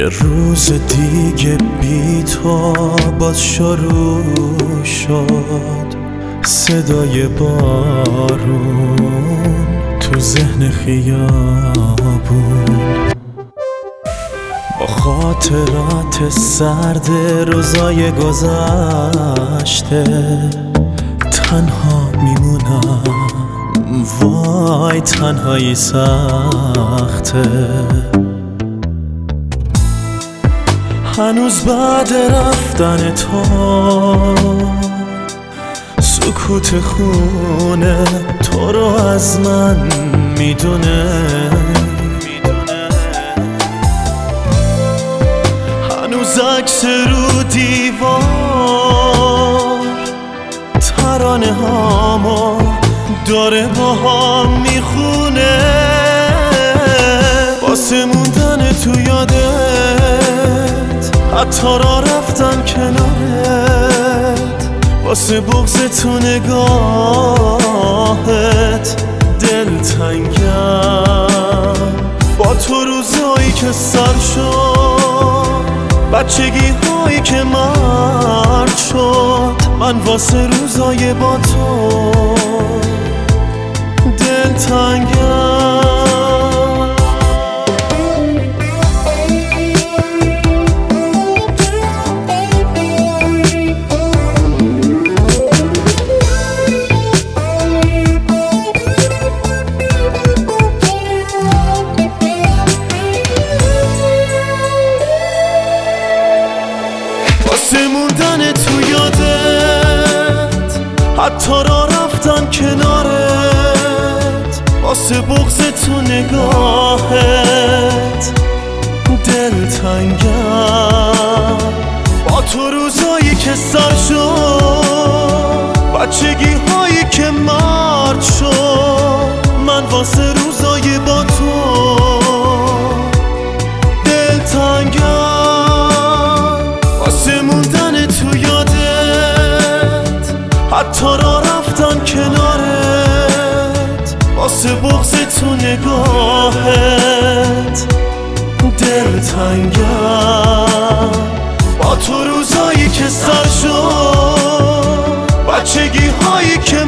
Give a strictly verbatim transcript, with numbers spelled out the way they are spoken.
روز دیگه بی تو باز شروع شد، صدای بارون تو ذهن خیابون، با خاطرات سرد روزای گذشته تنها میمونم. وای تنهایی سخته، هنوز بعد رفتن تو سکوت خونه تو رو از من میدونه. هنوز عکس رو دیوار ترانه هامو داره با هم میخونه، واسه موندن تو یادت حتی را رفتم کنارت، واسه بغض تو نگاهت دلتنگم. با تو روزایی که سر شد، بچگی هایی که مرد شد، من واسه روزای با تو دلتنگم. واسه موندن تو یادت حتی را رفتم کنارت، واسه بغض تو نگاهت دلتنگم. با تو روزایی که سر شد، بچگی هایی که مرد شد، من واسه روزای با تو دلتنگم. واسه موندن تو یادت حتی را رفتم کنارت، واسه بغض تو نگاهت دلتنگم. با تو روزایی که سر شد، بچگی هایی که